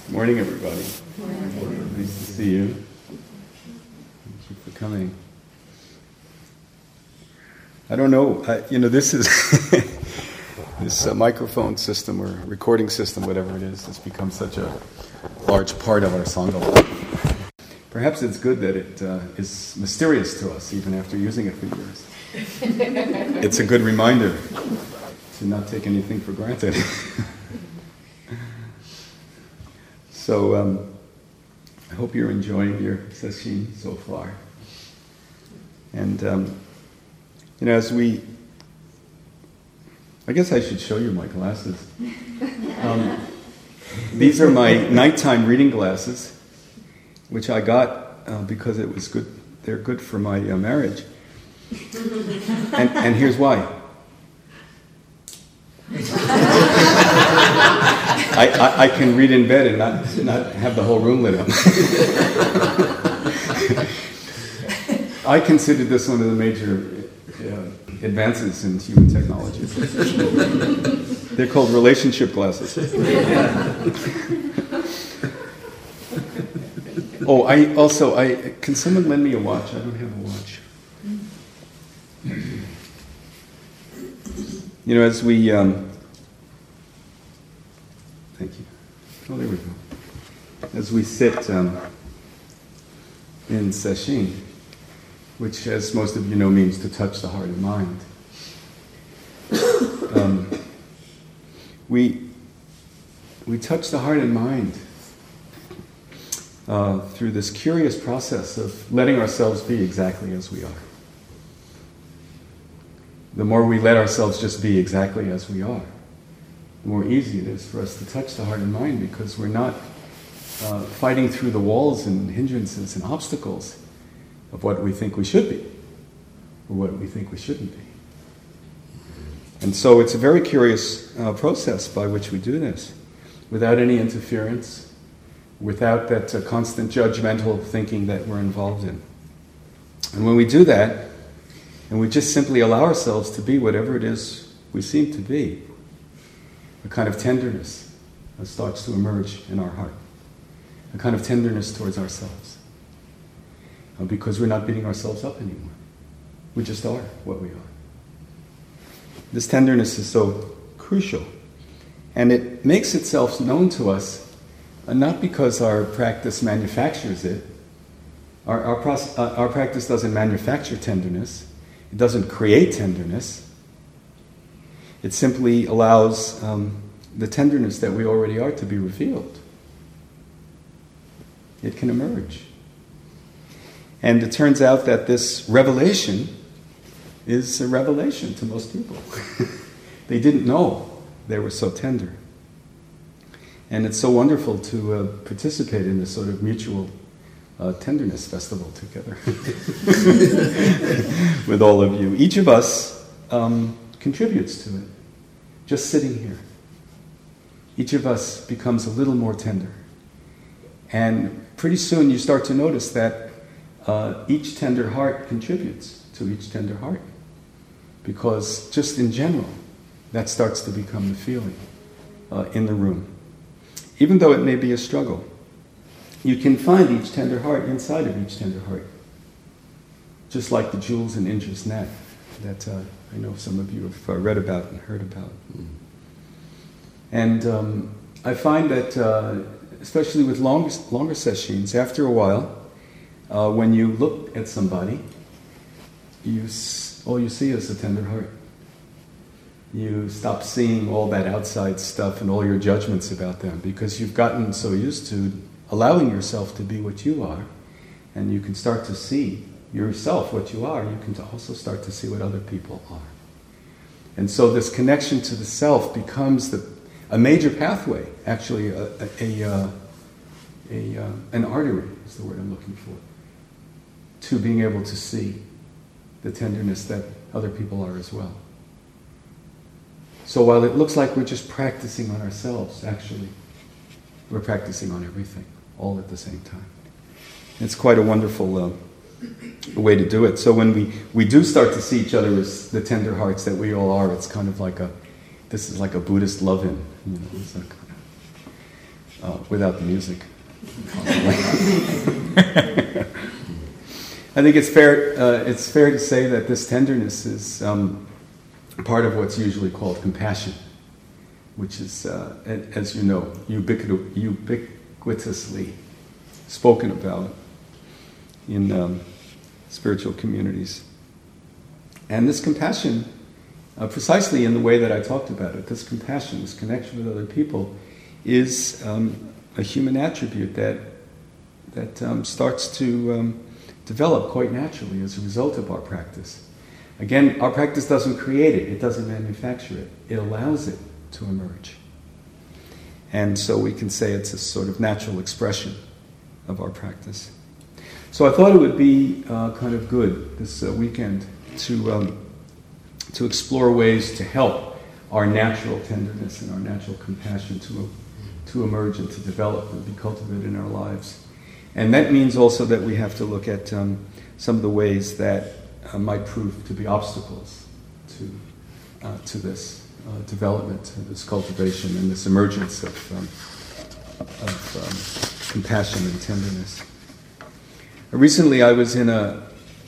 Morning, everybody. Morning. Nice to see you. Thank you for coming. I don't know, this is this microphone system or recording system, whatever it is, has become such a large part of our Sangha life. Perhaps it's good that it is mysterious to us even after using it for years. It's a good reminder to not take anything for granted. So I hope you're enjoying your sesshin so far. And I guess I should show you my glasses. These are my nighttime reading glasses, which I got because it was good. They're good for my marriage. And here's why. I can read in bed and not have the whole room lit up. I consider this one of the major advances in human technology. They're called relationship glasses. Can someone lend me a watch? I don't have a watch. As we... Thank you. Oh, there we go. As we sit in sesshin, which, as most of you know, means to touch the heart and mind, we touch the heart and mind through this curious process of letting ourselves be exactly as we are. The more we let ourselves just be exactly as we are, the more easy it is for us to touch the heart and mind, because we're not fighting through the walls and hindrances and obstacles of what we think we should be or what we think we shouldn't be. And so it's a very curious process by which we do this, without any interference, without that constant judgmental thinking that we're involved in. And when we do that, and we just simply allow ourselves to be whatever it is we seem to be, a kind of tenderness starts to emerge in our heart. A kind of tenderness towards ourselves. Because we're not beating ourselves up anymore. We just are what we are. This tenderness is so crucial. And it makes itself known to us not because our practice manufactures it. Our practice doesn't manufacture tenderness. It doesn't create tenderness. It simply allows the tenderness that we already are to be revealed. It can emerge. And it turns out that this revelation is a revelation to most people. They didn't know they were so tender. And it's so wonderful to participate in this sort of mutual tenderness festival together with all of you. Each of us contributes to it. Just sitting here. Each of us becomes a little more tender. And pretty soon you start to notice that each tender heart contributes to each tender heart. Because just in general, that starts to become the feeling in the room. Even though it may be a struggle, you can find each tender heart inside of each tender heart. Just like the jewels in Indra's net that I know some of you have read about and heard about. And I find that, especially with longer sessions, after a while, when you look at somebody, all you see is a tender heart. You stop seeing all that outside stuff and all your judgments about them, because you've gotten so used to allowing yourself to be what you are, and you can start to see yourself what you are. You can also start to see what other people are. And so this connection to the self becomes a major pathway, actually an artery is the word I'm looking for, to being able to see the tenderness that other people are as well. So while it looks like we're just practicing on ourselves, actually, we're practicing on everything, all at the same time. It's quite a wonderful way to do it. So when we do start to see each other as the tender hearts that we all are, it's kind of like this is like a Buddhist love-in. It's like without the music. I think it's fair to say that this tenderness is part of what's usually called compassion, which is, as you know, ubiquitously spoken about in spiritual communities. And this compassion, precisely in the way that I talked about it, this compassion, this connection with other people, is a human attribute that starts to develop quite naturally as a result of our practice. Again, our practice doesn't create it, it doesn't manufacture it, it allows it to emerge. And so we can say it's a sort of natural expression of our practice. So I thought it would be kind of good this weekend to explore ways to help our natural tenderness and our natural compassion to emerge and to develop and be cultivated in our lives. And that means also that we have to look at some of the ways that might prove to be obstacles to this development, to this cultivation, and this emergence of compassion and tenderness. Recently, I was in a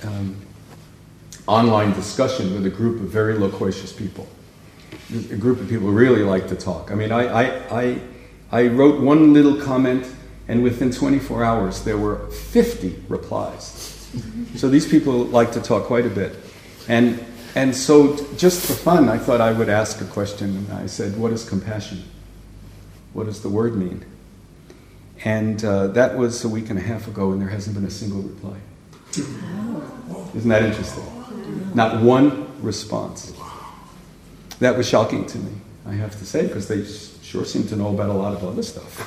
online discussion with a group of very loquacious people. A group of people who really like to talk. I mean, I wrote one little comment, and within 24 hours there were 50 replies. So these people like to talk quite a bit. And so just for fun, I thought I would ask a question. And I said, what is compassion? What does the word mean? And that was a week and a half ago, and there hasn't been a single reply. Isn't that interesting? Not one response. That was shocking to me, I have to say, because they sure seem to know about a lot of other stuff.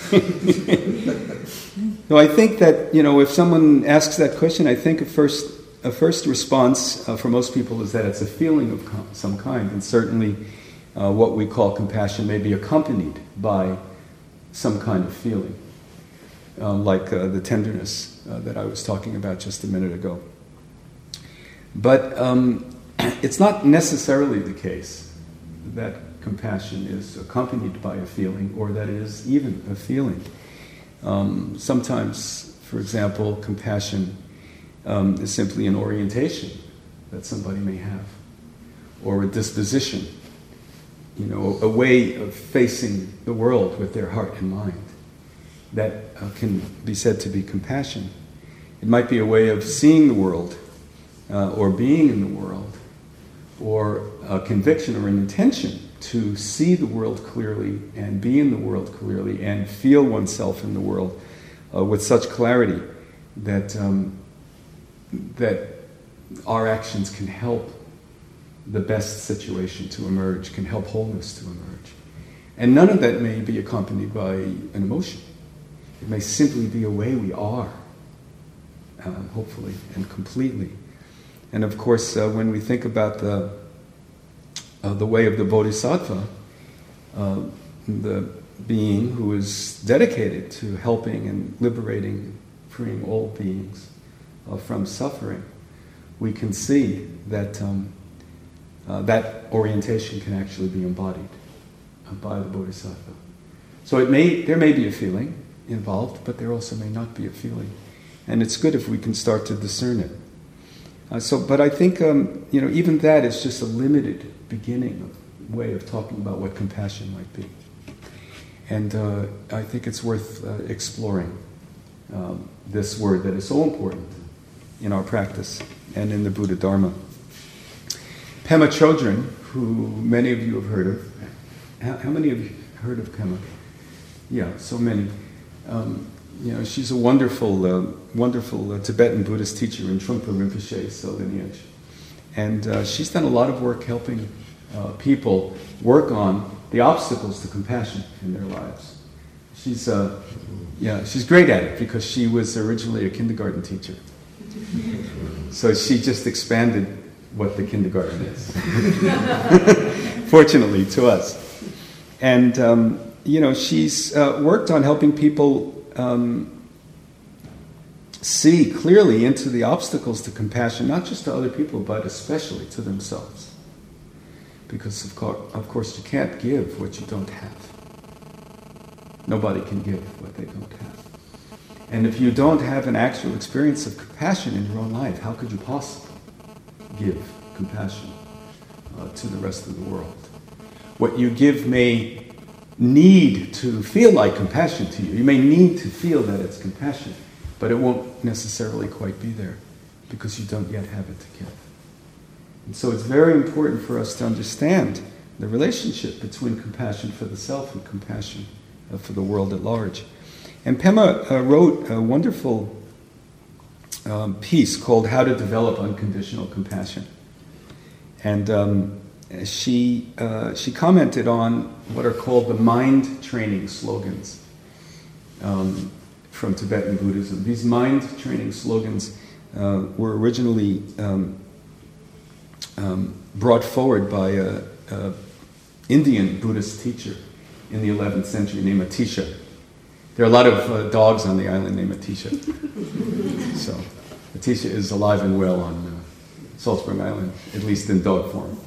No, I think that, if someone asks that question, I think a first response for most people is that it's a feeling of some kind, and certainly what we call compassion may be accompanied by some kind of feeling, like the tenderness that I was talking about just a minute ago. But it's not necessarily the case that compassion is accompanied by a feeling, or that it is even a feeling. Sometimes, for example, compassion is simply an orientation that somebody may have, or a disposition, a way of facing the world with their heart and mind that can be said to be compassion. It might be a way of seeing the world, or being in the world, or a conviction or an intention to see the world clearly and be in the world clearly and feel oneself in the world with such clarity that our actions can help the best situation to emerge, can help wholeness to emerge. And none of that may be accompanied by an emotion. It may simply be a way we are, hopefully, and completely. And of course, when we think about the way of the Bodhisattva, the being who is dedicated to helping and liberating, freeing all beings from suffering, we can see that that orientation can actually be embodied by the Bodhisattva. So there may be a feeling involved, but there also may not be a feeling. And it's good if we can start to discern it. But I think, even that is just a limited beginning way of talking about what compassion might be. And I think it's worth exploring this word that is so important in our practice and in the Buddha Dharma. Pema Chodron, who many of you have heard of. How many of you have heard of Pema? Yeah, so many. She's a wonderful Tibetan Buddhist teacher in Trungpa Rinpoche's lineage. And she's done a lot of work helping people work on the obstacles to compassion in their lives. She's great at it because she was originally a kindergarten teacher. So she just expanded what the kindergarten is. Fortunately to us. And, she's worked on helping people see clearly into the obstacles to compassion, not just to other people, but especially to themselves. Because, of course, you can't give what you don't have. Nobody can give what they don't have. And if you don't have an actual experience of compassion in your own life, how could you possibly give compassion to the rest of the world? What you give may need to feel like compassion to you. You may need to feel that it's compassion, but it won't necessarily quite be there because you don't yet have it to give. And so it's very important for us to understand the relationship between compassion for the self and compassion for the world at large. And Pema wrote a wonderful piece called How to Develop Unconditional Compassion. And she commented on what are called the mind training slogans from Tibetan Buddhism. These mind training slogans were originally brought forward by a Indian Buddhist teacher in the 11th century named Atisha. There are a lot of dogs on the island named Atisha. So Atisha is alive and well on Salzburg Island, at least in dog form.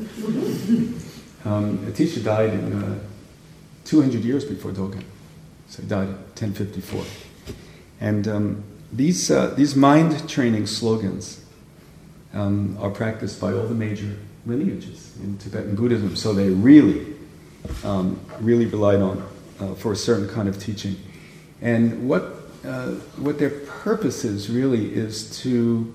Atisha died in 200 years before Dogen. So he died in 1054. And these mind training slogans are practiced by all the major lineages in Tibetan Buddhism. So they really relied on for a certain kind of teaching. And what their purpose is really is to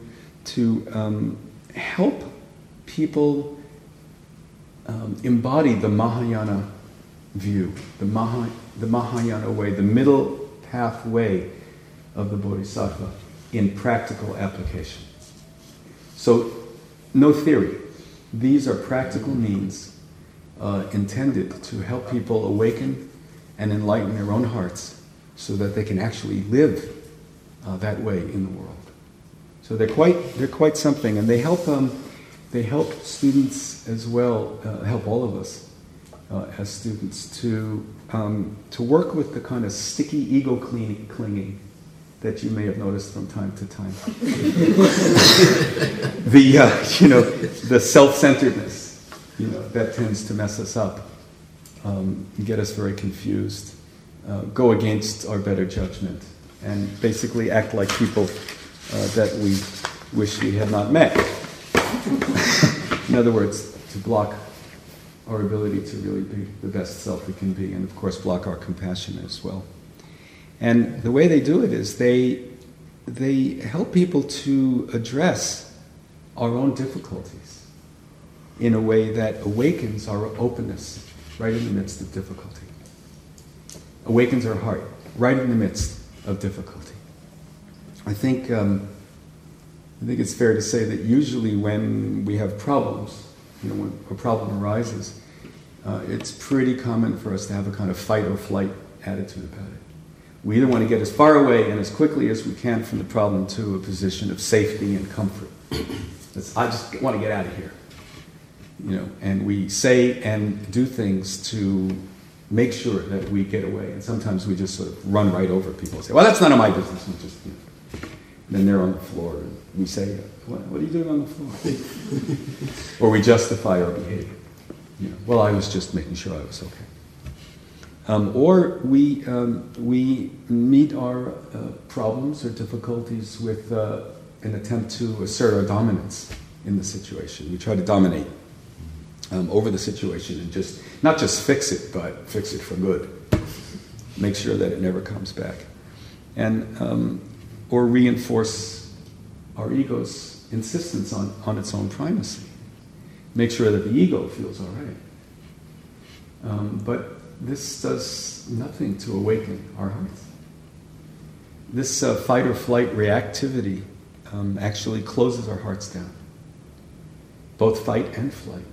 help people embody the Mahayana view, the Mahayana way, the middle pathway of the Bodhisattva in practical application. So, no theory. These are practical means intended to help people awaken and enlighten their own hearts so that they can actually live that way in the world. So they're quite something, and they help students as well, help all of us as students to work with the kind of sticky ego clinging that you may have noticed from time to time. The self-centeredness, that tends to mess us up, get us very confused, go against our better judgment, and basically act like people that we wish we had not met. In other words, to block our ability to really be the best self we can be, and of course block our compassion as well. And the way they do it is they help people to address our own difficulties in a way that awakens our openness right in the midst of difficulty. Awakens our heart right in the midst of difficulty. I think it's fair to say that usually when we have problems, when a problem arises, it's pretty common for us to have a kind of fight or flight attitude about it. We either want to get as far away and as quickly as we can from the problem to a position of safety and comfort. I just want to get out of here. And we say and do things to make sure that we get away. And sometimes we just sort of run right over people and say, well, that's none of my business. And just, then they're on the floor and we say, what are you doing on the floor? Or we justify our behavior. Well, I was just making sure I was okay. Or we meet our problems or difficulties with an attempt to assert our dominance in the situation. We try to dominate over the situation and not just fix it, but fix it for good. Make sure that it never comes back. And or reinforce our ego's insistence on its own primacy. Make sure that the ego feels all right. But this does nothing to awaken our hearts. This fight or flight reactivity actually closes our hearts down. Both fight and flight.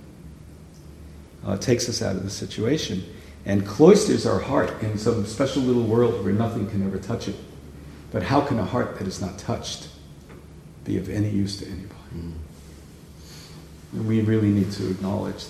Takes us out of the situation and cloisters our heart in some special little world where nothing can ever touch it. But how can a heart that is not touched be of any use to anybody? And we really need to acknowledge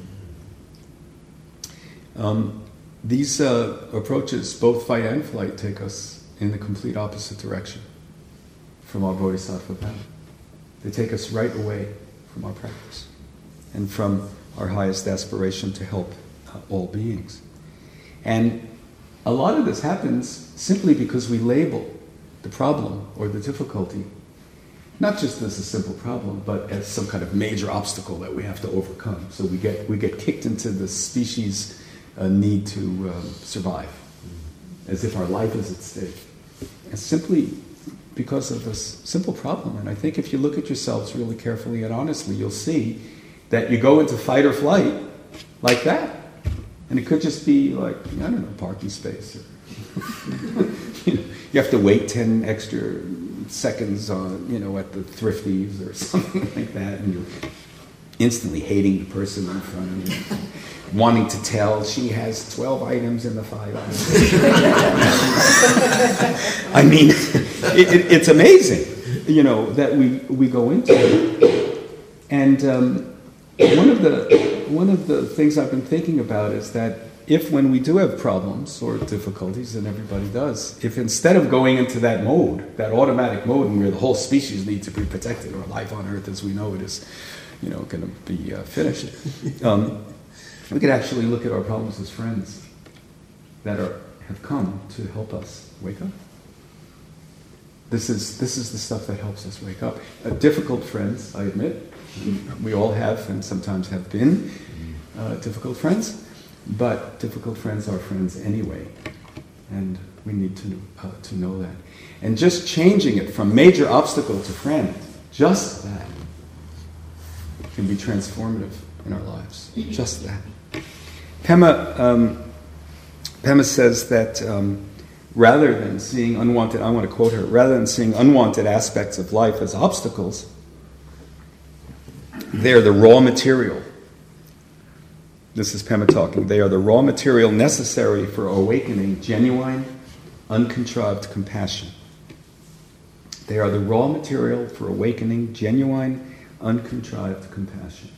that. These approaches, both fight and flight, take us in the complete opposite direction from our bodhisattva path. They take us right away from our practice and from our highest aspiration to help all beings. And a lot of this happens simply because we label the problem or the difficulty not just as a simple problem, but as some kind of major obstacle that we have to overcome. So we get kicked into the species' need to survive, as if our life is at stake. And simply because of this simple problem. And I think if you look at yourselves really carefully and honestly, you'll see that you go into fight or flight like that. And it could just be like, I don't know, parking space. Or you have to wait 10 extra seconds on, at the Thrifties or something like that, and you're instantly hating the person in front of you, wanting to tell she has 12 items in the 5 items. I mean, it's amazing, that we go into it. And one of the things I've been thinking about is that if when we do have problems or difficulties, and everybody does, if instead of going into that mode, that automatic mode where the whole species needs to be protected, or life on Earth as we know it is, going to be finished, we could actually look at our problems as friends that have come to help us wake up. This is the stuff that helps us wake up. Difficult friends, I admit, we all have and sometimes have been difficult friends. But difficult friends are friends anyway, and we need to know that. And just changing it from major obstacle to friend, just that, can be transformative in our lives. Just that. Pema says that rather than seeing unwanted, I want to quote her, rather than seeing unwanted aspects of life as obstacles, they're the raw material. This is Pema talking. They are the raw material necessary for awakening genuine, uncontrived compassion. They are the raw material for awakening genuine, uncontrived compassion.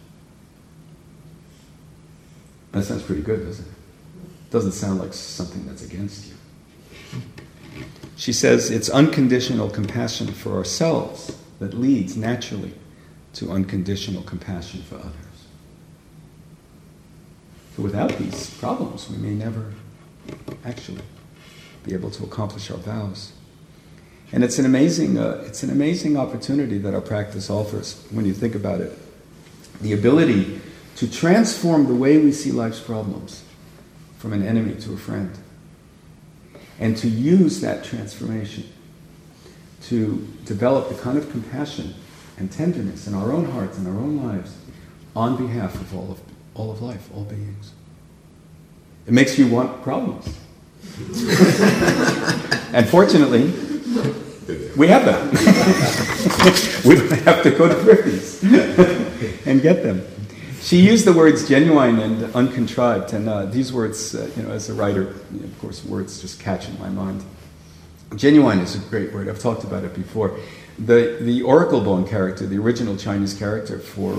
That sounds pretty good, doesn't it? Doesn't sound like something that's against you. She says it's unconditional compassion for ourselves that leads naturally to unconditional compassion for others. So without these problems, we may never actually be able to accomplish our vows. And it's an amazing opportunity that our practice offers when you think about it. The ability to transform the way we see life's problems from an enemy to a friend. And to use that transformation to develop the kind of compassion and tenderness in our own hearts and our own lives on behalf of all of life, all beings. It makes you want problems. And fortunately, we have them. We don't have to go to Thrifties and get them. She used the words genuine and uncontrived, and these words, as a writer, of course, words just catch in my mind. Genuine is a great word. I've talked about it before. The oracle bone character, the original Chinese character for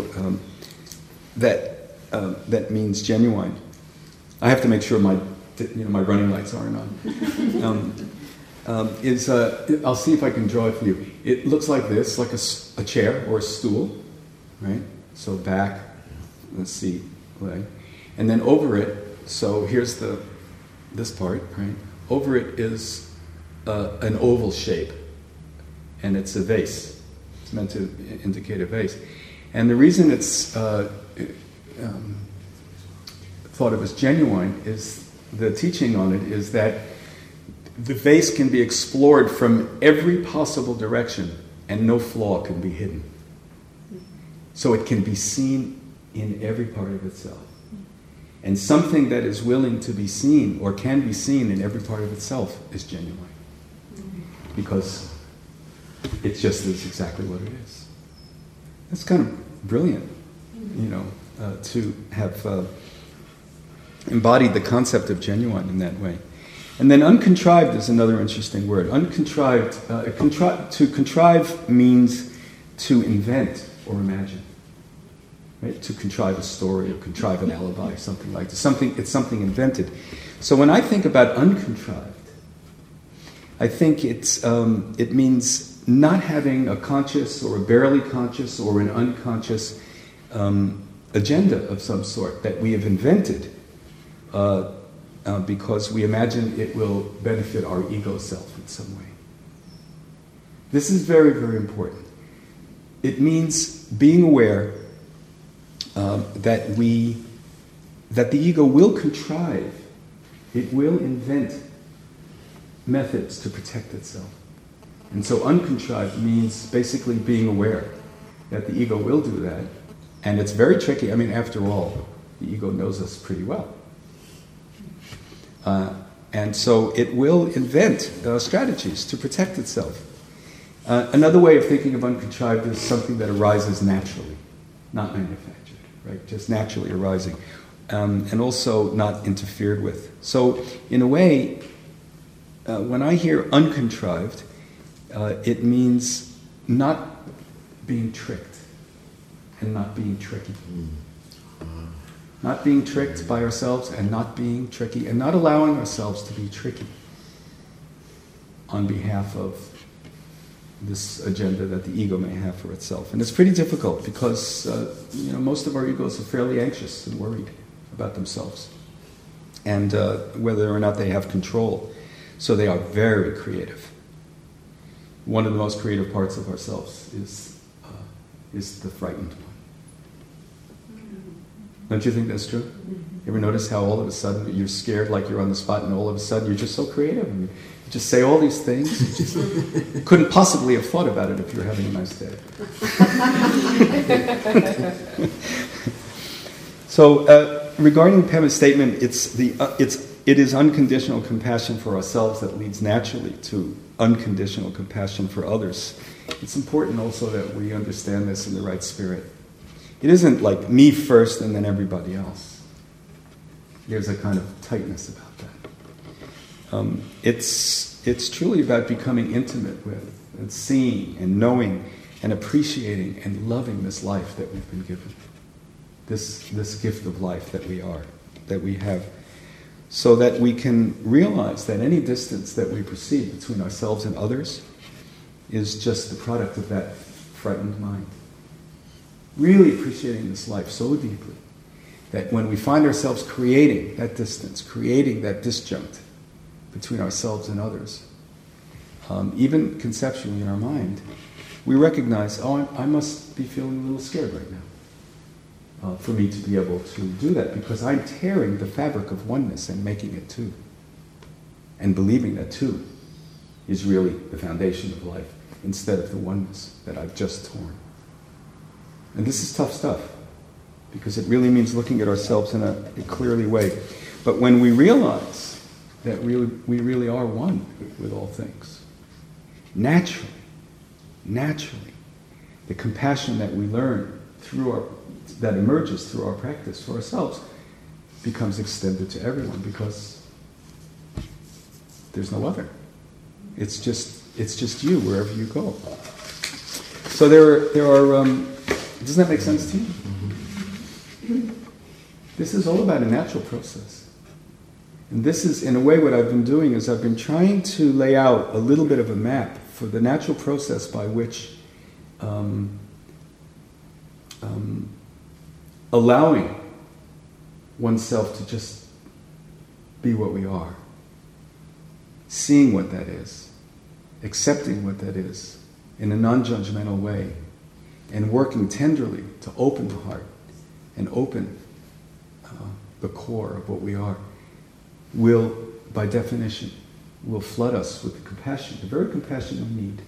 that means genuine. I have to make sure my running lights aren't on. I'll see if I can draw it for you. It looks like this, like a chair or a stool, right? So back, let's see, leg, and then over it. So here's this part, right? Over it is an oval shape, and it's a vase. It's meant to indicate a vase, and the reason it's thought of as genuine is the teaching on it is that the vase can be explored from every possible direction and no flaw can be hidden. So it can be seen in every part of itself. And something that is willing to be seen or can be seen in every part of itself is genuine. Because it just is exactly what it is. That's kind of brilliant, to have embodied the concept of genuine in that way. And then uncontrived is another interesting word. Uncontrived, to contrive means to invent or imagine. Right? To contrive a story or contrive an alibi, something like this. It's something invented. So when I think about uncontrived, I think it means not having a conscious or a barely conscious or an unconscious agenda of some sort that we have invented because we imagine it will benefit our ego self in some way. This is very, very important. It means being aware that the ego will contrive, it will invent methods to protect itself. And so uncontrived means basically being aware that the ego will do that. And it's very tricky. I mean, after all, the ego knows us pretty well. And so it will invent strategies to protect itself. Another way of thinking of uncontrived is something that arises naturally, not manufactured, right? Just naturally arising. And also not interfered with. So, in a way, when I hear uncontrived, it means not being tricked and not being tricky. Not being tricked by ourselves and not being tricky and not allowing ourselves to be tricky on behalf of this agenda that the ego may have for itself. And it's pretty difficult because most of our egos are fairly anxious and worried about themselves and whether or not they have control. So they are very creative. One of the most creative parts of ourselves is the frightened one. Don't you think that's true? You ever notice how all of a sudden you're scared like you're on the spot and all of a sudden you're just so creative and you just say all these things? You just couldn't possibly have thought about it if you were having a nice day. So regarding Pema's statement, it is unconditional compassion for ourselves that leads naturally to unconditional compassion for others. It's important also that we understand this in the right spirit. It isn't like me first and then everybody else. There's a kind of tightness about that. It's truly about becoming intimate with and seeing and knowing and appreciating and loving this life that we've been given. This gift of life that we have. So that we can realize that any distance that we perceive between ourselves and others is just the product of that frightened mind. Really appreciating this life so deeply that when we find ourselves creating that distance, creating that disjunct between ourselves and others, even conceptually in our mind, we recognize, I must be feeling a little scared right now for me to be able to do that because I'm tearing the fabric of oneness and making it two. And believing that two is really the foundation of life instead of the oneness that I've just torn. And this is tough stuff, because it really means looking at ourselves in a clearly way. But when we realize that we really are one with all things, naturally, the compassion that we learn that emerges through our practice for ourselves becomes extended to everyone, because there's no other. It's just you wherever you go. So there are. Does that make sense to you? Mm-hmm. This is all about a natural process. And this is, in a way, what I've been doing is I've been trying to lay out a little bit of a map for the natural process by which allowing oneself to just be what we are, seeing what that is, accepting what that is in a non-judgmental way, and working tenderly to open the heart and open the core of what we are, will, by definition, will flood us with the compassion, the very compassion we need.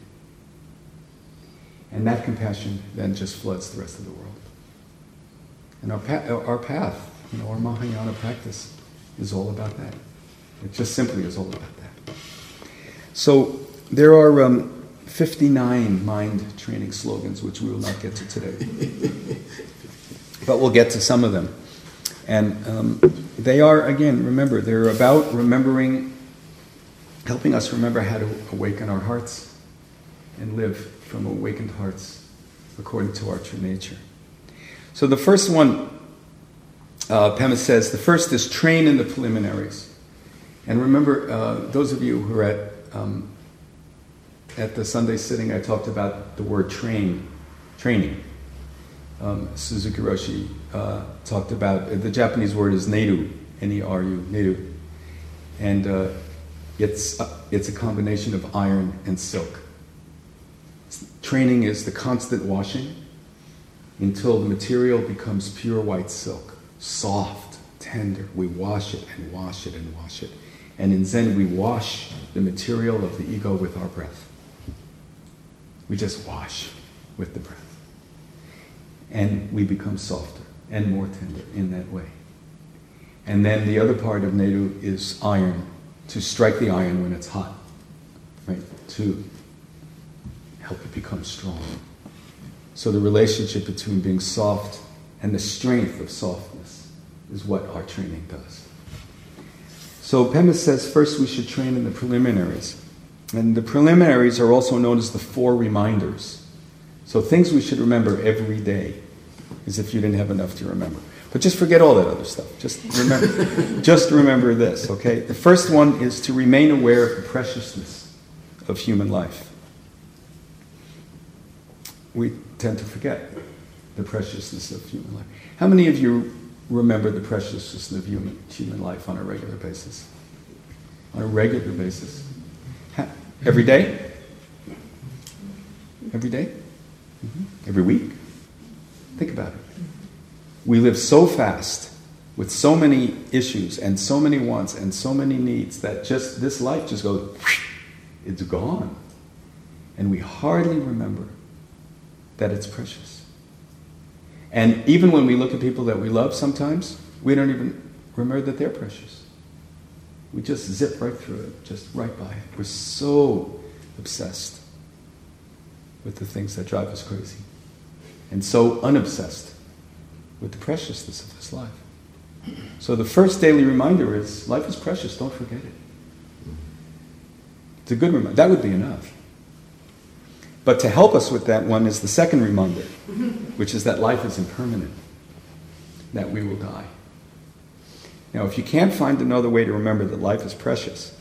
And that compassion then just floods the rest of the world. And our path, our Mahayana practice is all about that. It just simply is all about that. So there are 59 mind training slogans, which we will not get to today. But we'll get to some of them. And they are, again, remember, they're about remembering, helping us remember how to awaken our hearts and live from awakened hearts according to our true nature. So the first one, Pema says, the first is train in the preliminaries. And remember, those of you who are at the Sunday sitting, I talked about the word training. Suzuki Roshi talked about, the Japanese word is neru, N-E-R-U, neru. And it's a combination of iron and silk. Training is the constant washing until the material becomes pure white silk, soft, tender. We wash it and wash it and wash it. And in Zen, we wash the material of the ego with our breath. We just wash with the breath. And we become softer and more tender in that way. And then the other part of Nehru is iron, to strike the iron when it's hot, right? To help it become strong. So the relationship between being soft and the strength of softness is what our training does. So Pema says first we should train in the preliminaries. And the preliminaries are also known as the 4 reminders. So things we should remember every day, as if you didn't have enough to remember. But just forget all that other stuff. Just remember this, okay? The first one is to remain aware of the preciousness of human life. We tend to forget the preciousness of human life. How many of you remember the preciousness of human life on a regular basis? On a regular basis? Every day? Every day? Mm-hmm. Every week? Think about it. We live so fast with so many issues and so many wants and so many needs that just this life just goes, it's gone. And we hardly remember that it's precious. And even when we look at people that we love sometimes, we don't even remember that they're precious. We just zip right through it, just right by it. We're so obsessed with the things that drive us crazy. And so unobsessed with the preciousness of this life. So the first daily reminder is, life is precious, don't forget it. It's a good reminder. That would be enough. But to help us with that one is the second reminder, which is that life is impermanent, that we will die. Now, if you can't find another way to remember that life is precious,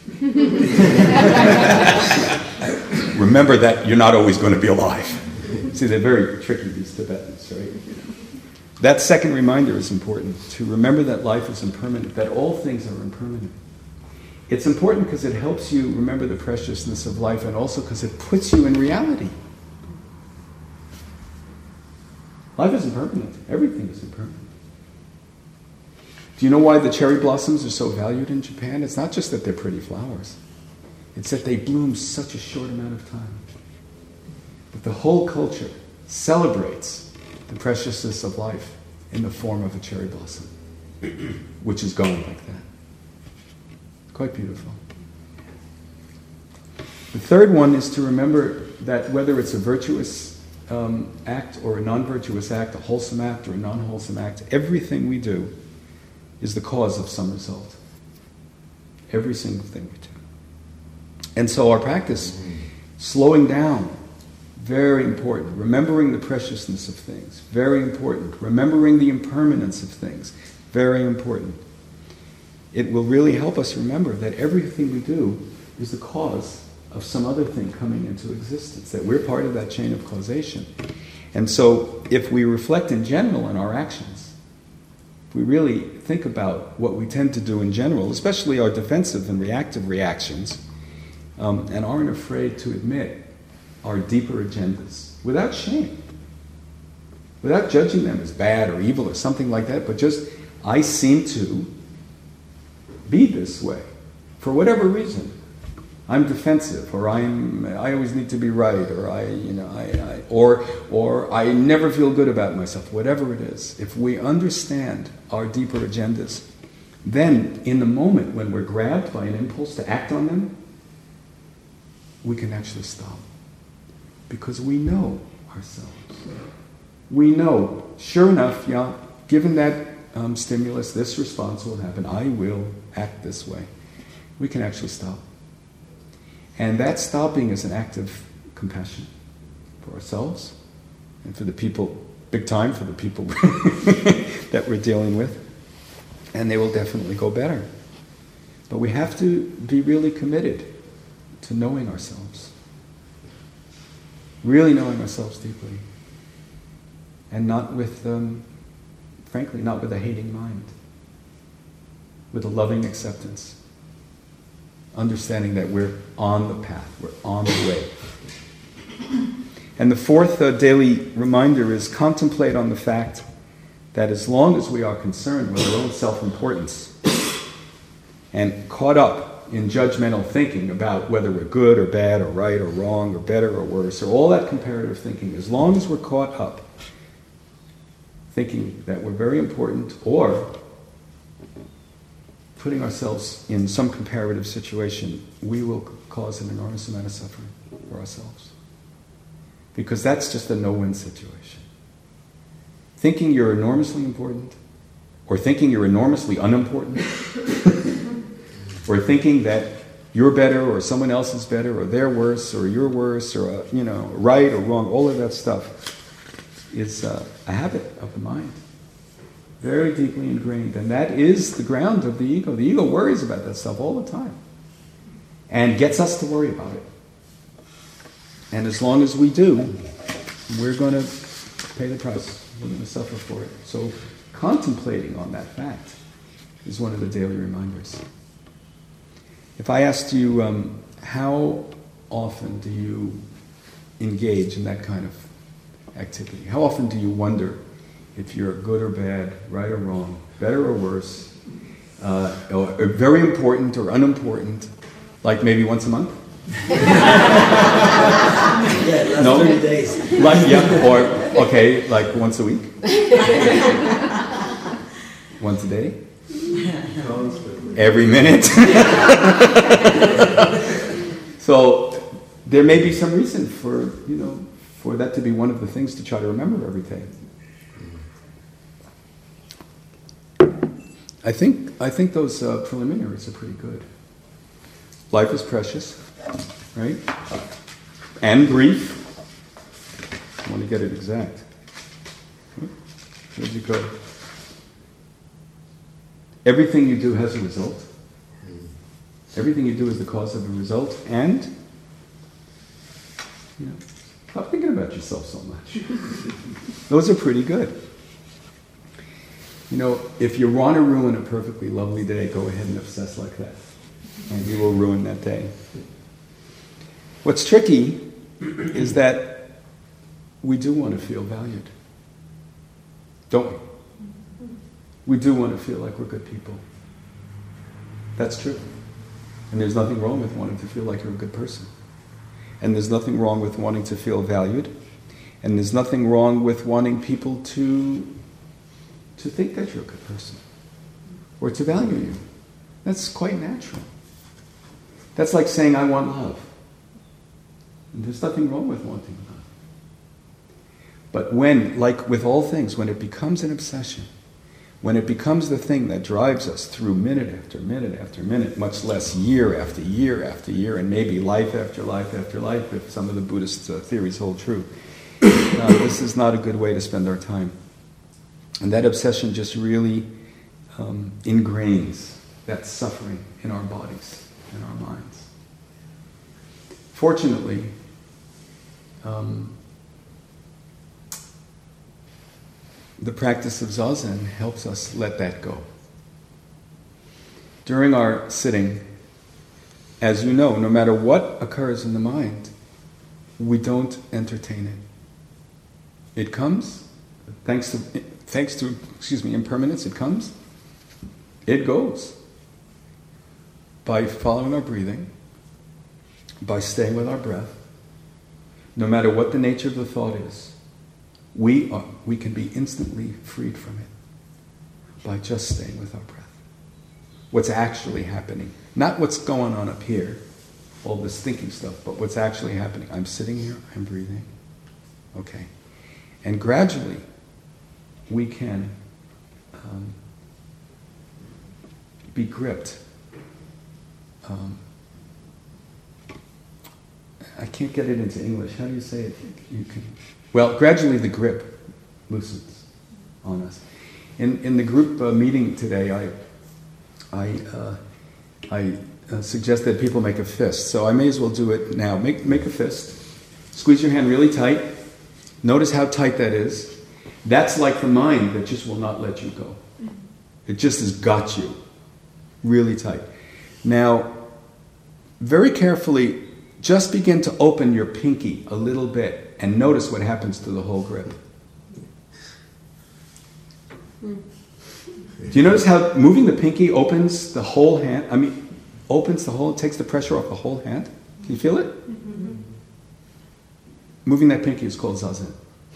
remember that you're not always going to be alive. See, they're very tricky, these Tibetans, right? That second reminder is important, to remember that life is impermanent, that all things are impermanent. It's important because it helps you remember the preciousness of life, and also because it puts you in reality. Life is impermanent. Everything is impermanent. Do you know why the cherry blossoms are so valued in Japan? It's not just that they're pretty flowers. It's that they bloom such a short amount of time. But the whole culture celebrates the preciousness of life in the form of a cherry blossom, which is going like that. Quite beautiful. The third one is to remember that whether it's a virtuous act or a non-virtuous act, a wholesome act or a non-wholesome act, everything we do is the cause of some result. Every single thing we do. And so our practice, slowing down, very important. Remembering the preciousness of things, very important. Remembering the impermanence of things, very important. It will really help us remember that everything we do is the cause of some other thing coming into existence, that we're part of that chain of causation. And so if we reflect in general on our actions, if we really think about what we tend to do in general, especially our defensive and reactive reactions, and aren't afraid to admit our deeper agendas without shame, without judging them as bad or evil or something like that, but just, I seem to be this way for whatever reason. I'm defensive, or I always need to be right, or I never feel good about myself. Whatever it is, if we understand our deeper agendas, then in the moment when we're grabbed by an impulse to act on them, we can actually stop. Because we know ourselves. We know, sure enough, given that stimulus, this response will happen. I will act this way. We can actually stop. And that stopping is an act of compassion for ourselves and for the people, big time for the people that we're dealing with. And they will definitely go better. But we have to be really committed to knowing ourselves. Really knowing ourselves deeply. And not with, frankly, not with a hating mind. With a loving acceptance. understanding that we're on the path, we're on the way. And the fourth daily reminder is contemplate on the fact that as long as we are concerned with our own self-importance and caught up in judgmental thinking about whether we're good or bad or right or wrong or better or worse, or all that comparative thinking, as long as we're caught up thinking that we're very important or putting ourselves in some comparative situation, we will cause an enormous amount of suffering for ourselves. Because that's just a no-win situation. Thinking you're enormously important, or thinking you're enormously unimportant, or thinking that you're better, or someone else is better, or they're worse, or you're worse, or right or wrong, all of that stuff is a habit of the mind. Very deeply ingrained. And that is the ground of the ego. The ego worries about that stuff all the time. And gets us to worry about it. And as long as we do, we're going to pay the price. We're going to suffer for it. So contemplating on that fact is one of the daily reminders. If I asked you, how often do you engage in that kind of activity? How often do you wonder if you're good or bad, right or wrong, better or worse, or very important or unimportant, like maybe once a month? Yeah, last 30 days. Like, yeah, or, okay, like once a week? Once a day? Every minute? So, there may be some reason for that to be one of the things to try to remember every day. I think those preliminaries are pretty good. Life is precious, right? And brief. I want to get it exact. Where'd you go? Everything you do has a result. Everything you do is the cause of a result, and stop thinking about yourself so much. Those are pretty good. If you want to ruin a perfectly lovely day, go ahead and obsess like that. And you will ruin that day. What's tricky is that we do want to feel valued. Don't we? We do want to feel like we're good people. That's true. And there's nothing wrong with wanting to feel like you're a good person. And there's nothing wrong with wanting to feel valued. And there's nothing wrong with wanting people to think that you're a good person. Or to value you. That's quite natural. That's like saying, I want love. And there's nothing wrong with wanting love. But when, like with all things, when it becomes an obsession, when it becomes the thing that drives us through minute after minute after minute, much less year after year after year, and maybe life after life after life, if some of the Buddhist theories hold true, this is not a good way to spend our time. And that obsession just really ingrains that suffering in our bodies, in our minds. Fortunately, the practice of Zazen helps us let that go. During our sitting, as you know, no matter what occurs in the mind, we don't entertain it. It comes, thanks to impermanence, it comes, it goes. By following our breathing, by staying with our breath, no matter what the nature of the thought is, we can be instantly freed from it by just staying with our breath. What's actually happening. Not what's going on up here, all this thinking stuff, but what's actually happening. I'm sitting here, I'm breathing. Okay. And gradually, we can be gripped. I can't get it into English. How do you say it? You can. Well, gradually the grip loosens on us. In the group meeting today, I suggest that people make a fist. So I may as well do it now. Make a fist. Squeeze your hand really tight. Notice how tight that is. That's like the mind that just will not let you go. It just has got you really tight. Now, very carefully, just begin to open your pinky a little bit and notice what happens to the whole grip. Do you notice how moving the pinky opens the whole hand? Takes the pressure off the whole hand? Can you feel it? Mm-hmm. Moving that pinky is called zazen.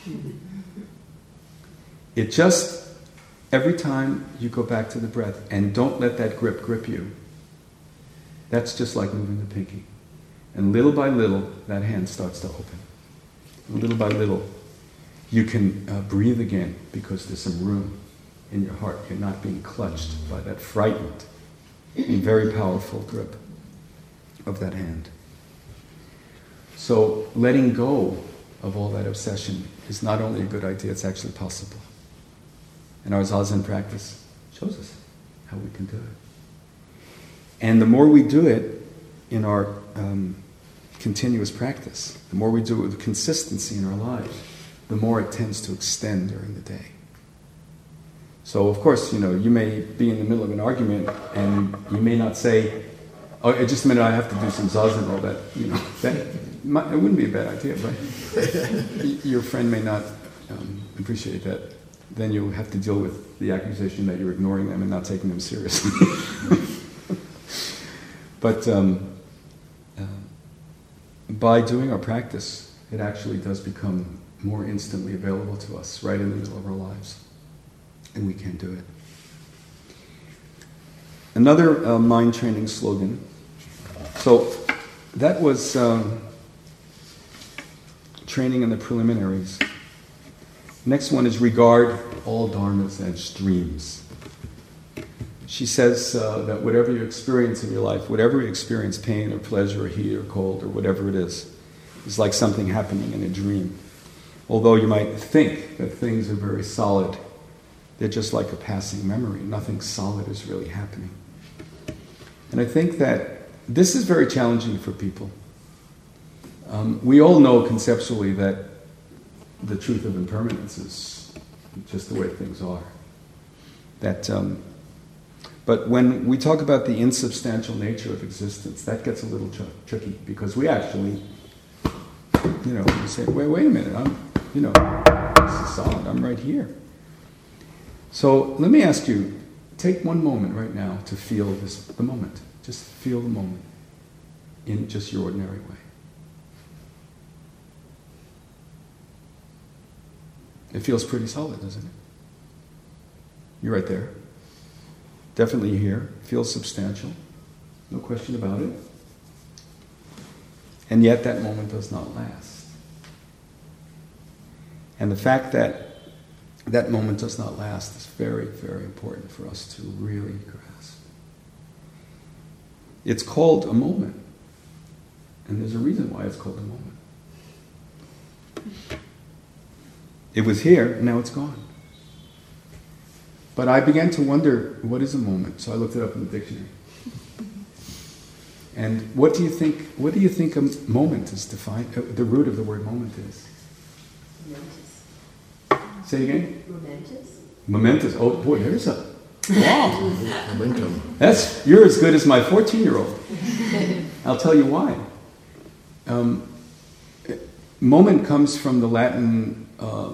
It just, every time you go back to the breath, and don't let that grip you, that's just like moving the pinky. And little by little, that hand starts to open. And little by little, you can breathe again because there's some room in your heart. You're not being clutched by that frightened and very powerful grip of that hand. So letting go of all that obsession is not only a good idea, it's actually possible. And our Zazen practice shows us how we can do it. And the more we do it in our continuous practice, the more we do it with consistency in our lives, the more it tends to extend during the day. So, of course, you may be in the middle of an argument and you may not say, oh, just a minute, I have to do some zazen and all that. It wouldn't be a bad idea, but your friend may not appreciate that. Then you'll have to deal with the accusation that you're ignoring them and not taking them seriously. But by doing our practice, it actually does become more instantly available to us right in the middle of our lives. And we can do it. Another mind training slogan. So that was training in the preliminaries. Next one is regard all dharmas as streams. She says that whatever you experience in your life, whatever you experience, pain or pleasure or heat or cold or whatever it is like something happening in a dream. Although you might think that things are very solid, they're just like a passing memory. Nothing solid is really happening. And I think that this is very challenging for people. We all know conceptually that the truth of impermanence is just the way things are. But when we talk about the insubstantial nature of existence, that gets a little tricky because we actually, we say, wait a minute, this is solid, I'm right here. So let me ask you, take one moment right now to feel the moment. Just feel the moment in just your ordinary way. It feels pretty solid, doesn't it? You're right there. Definitely here. Feels substantial. No question about it. And yet that moment does not last. And the fact that that moment does not last is very, very important for us to really grasp. It's called a moment. And there's a reason why it's called a moment. It was here, now it's gone. But I began to wonder, what is a moment? So I looked it up in the dictionary. And what do you think a moment is defined, the root of the word moment is? Momentous. Say it again? Momentous. Momentous. Oh boy, there's a, wow. Momentum. You're as good as my 14-year-old. I'll tell you why. Moment comes from the Latin,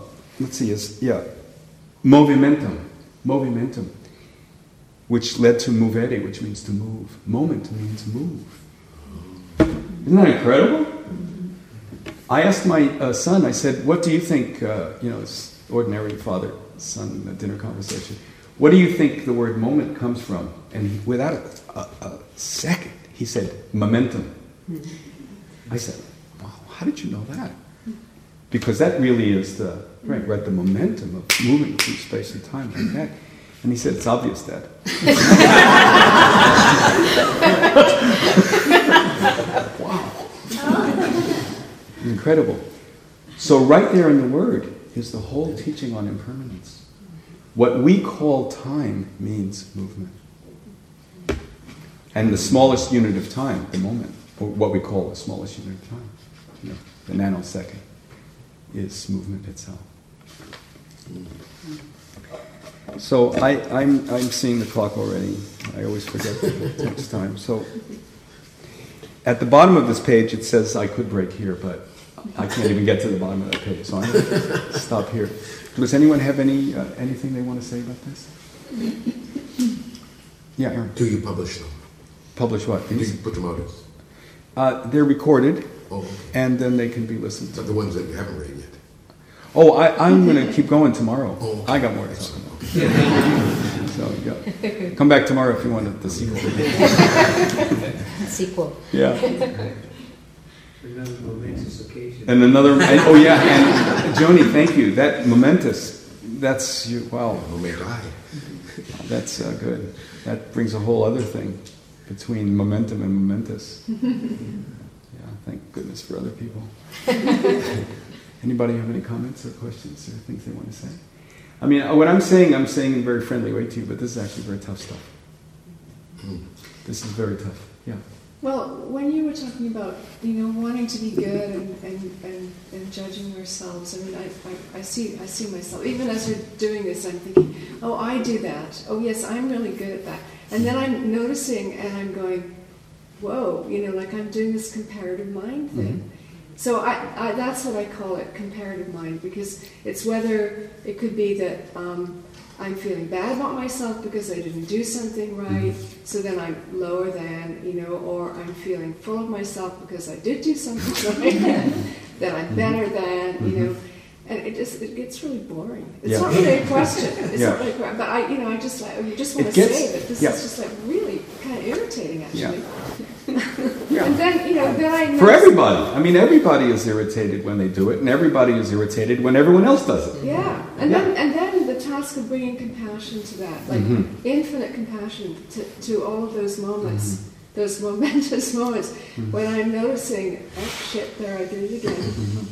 movimentum, which led to movere, which means to move. Moment means move. Isn't that incredible? I asked my son, I said, what do you think, it's ordinary father-son dinner conversation, what do you think the word moment comes from? And without a second, he said, momentum. I said, wow, how did you know that? Because that really is the momentum of moving through space and time like that. And he said, it's obvious, Dad. Wow. Incredible. So right there in the word is the whole teaching on impermanence. What we call time means movement. And the smallest unit of time, the moment, or what we call the smallest unit of time, the nanosecond, is movement itself. So I'm seeing the clock already. I always forget next time. So At the bottom of this page, it says I could break here, but I can't even get to the bottom of that page, so I'm going to stop here. Does anyone have anything they want to say about this? Yeah, Aaron. Do you publish them? Publish what? Do These? you put them out? They're recorded, Okay. and then they can be listened Not to. the ones that you haven't read yet. Oh, I'm going to keep going tomorrow. Oh, I got more to talk about. So, yeah. Come back tomorrow if you want the sequel. Sequel. Yeah. Another momentous occasion. And oh yeah, and Joni, thank you. That momentous, that's you. Wow, Oh, may I? that's good. That brings a whole other thing between momentum and momentous. Yeah, thank goodness for other people. Anybody have any comments or questions or things they want to say? I mean, what I'm saying in a very friendly way to you, but this is actually very tough stuff. This is very tough. Yeah. Well, when you were talking about, wanting to be good and judging ourselves, I mean, I see myself, even as you're doing this, I'm thinking, oh, I do that. Oh, yes, I'm really good at that. And then I'm noticing and I'm going, whoa, like I'm doing this comparative mind thing. Mm-hmm. So I that's what I call it, comparative mind, because it's whether it could be that I'm feeling bad about myself because I didn't do something right, so then I'm lower than, or I'm feeling full of myself because I did do something right, then I'm better than, and it gets really boring. It's not really a question. It's not really, but I just want to say that this is just like really kind of irritating, actually. Yeah. And then, then I know For everybody. I mean, everybody is irritated when they do it, and everybody is irritated when everyone else does it. Yeah, and then the task of bringing compassion to that, like infinite compassion to all of those moments, those momentous moments when I'm noticing, oh shit, there I did it again.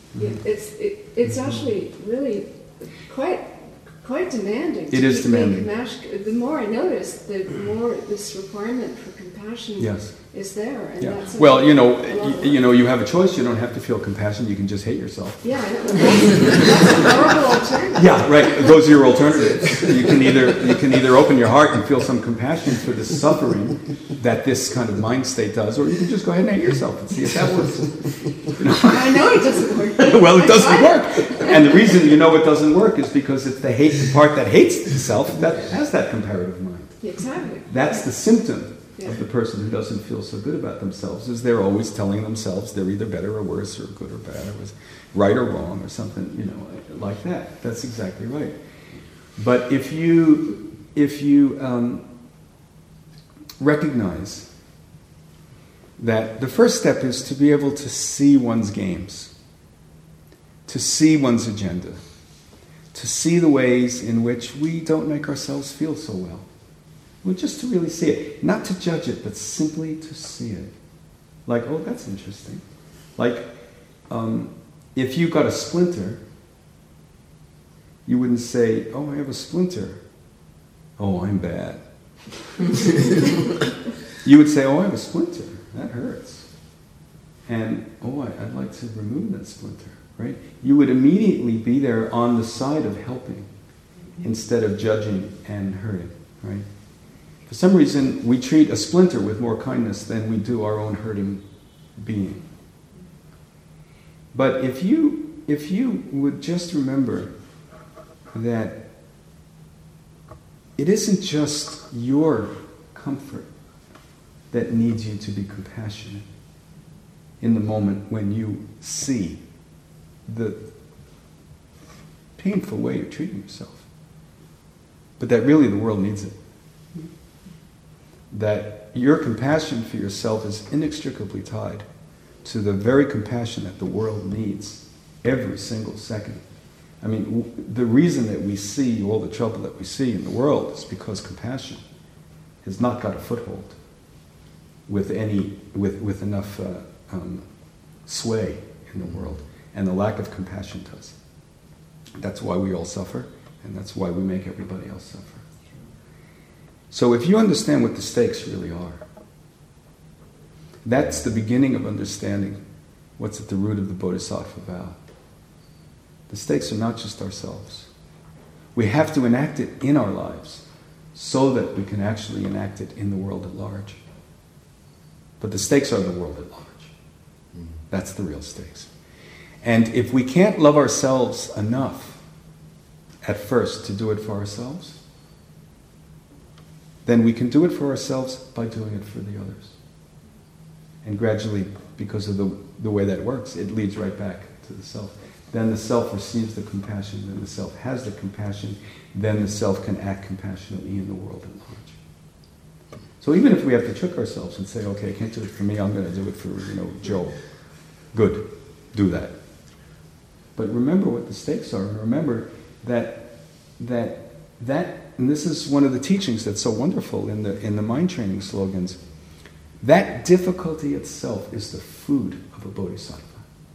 It's actually really quite demanding. It is demanding. The more I notice, the more this requirement for compassion is there. And that's well, you have a choice. You don't have to feel compassion. You can just hate yourself. Yeah, that's a horrible alternative. Yeah, right. Those are your alternatives. You can either open your heart and feel some compassion for the suffering that this kind of mind state does, or you can just go ahead and hate yourself and see if that works. I know it doesn't work. Well, it doesn't work. And the reason it doesn't work is because it's the part that hates itself that has that comparative mind. Exactly. That's the symptom of the person who doesn't feel so good about themselves, is they're always telling themselves they're either better or worse or good or bad or right or wrong or something, like that. That's exactly right. But if you recognize that the first step is to be able to see one's games, to see one's agenda, to see the ways in which we don't make ourselves feel so well. Well, just to really see it. Not to judge it, but simply to see it. Like, oh, that's interesting. Like, if you got a splinter, you wouldn't say, oh, I have a splinter. Oh, I'm bad. You would say, oh, I have a splinter. That hurts. And, oh, I'd like to remove that splinter, right? You would immediately be there on the side of helping instead of judging and hurting, right? For some reason, we treat a splinter with more kindness than we do our own hurting being. But if you would just remember that it isn't just your comfort that needs you to be compassionate in the moment when you see the painful way you're treating yourself, but that really the world needs it. That your compassion for yourself is inextricably tied to the very compassion that the world needs every single second. I mean, the reason that we see all the trouble that we see in the world is because compassion has not got a foothold with enough sway in the world, and the lack of compassion does. That's why we all suffer, and that's why we make everybody else suffer. So if you understand what the stakes really are, that's the beginning of understanding what's at the root of the Bodhisattva vow. The stakes are not just ourselves. We have to enact it in our lives so that we can actually enact it in the world at large. But the stakes are the world at large. That's the real stakes. And if we can't love ourselves enough at first to do it for ourselves, then we can do it for ourselves by doing it for the others. And gradually, because of the way that works, it leads right back to the self. Then the self receives the compassion, then the self has the compassion, then the self can act compassionately in the world at large. So even if we have to trick ourselves and say, okay, I can't do it for me, I'm going to do it for, Joe. Good, do that. But remember what the stakes are, and remember that, and this is one of the teachings that's so wonderful in the mind training slogans, that difficulty itself is the food of a bodhisattva.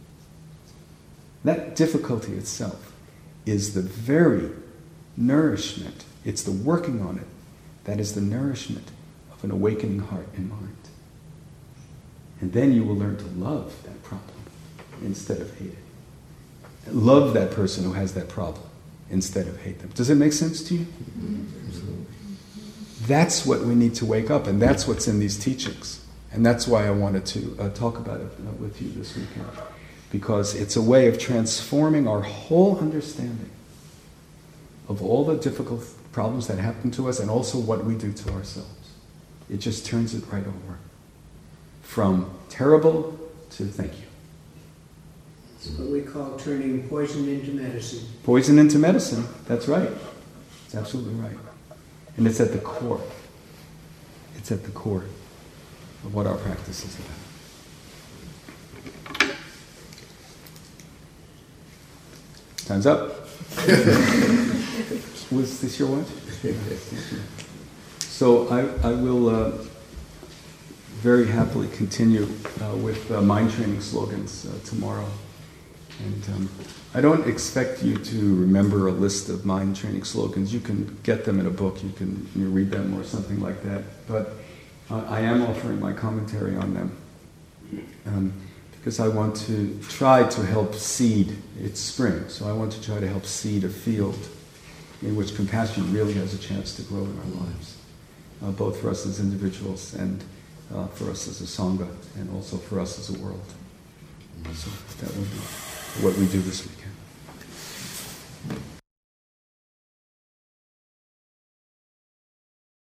That difficulty itself is the very nourishment, it's the working on it, that is the nourishment of an awakening heart and mind. And then you will learn to love that problem instead of hate it. Love that person who has that problem instead of hate them. Does it make sense to you? Absolutely. That's what we need to wake up, and that's what's in these teachings. And that's why I wanted to talk about it with you this weekend. Because it's a way of transforming our whole understanding of all the difficult problems that happen to us and also what we do to ourselves. It just turns it right over. From terrible to thank you. It's what we call turning poison into medicine. Poison into medicine, that's right. It's absolutely right. And it's at the core. It's at the core of what our practice is about. Time's up. Was this your watch? So I will very happily continue with mind training slogans tomorrow. And I don't expect you to remember a list of mind training slogans. You can get them in a book. You can read them or something like that. But I am offering my commentary on them. Because I want to try to help seed, it's spring, so I want to try to help seed a field in which compassion really has a chance to grow in our lives, both for us as individuals and for us as a Sangha, and also for us as a world. So that will be what we do this weekend.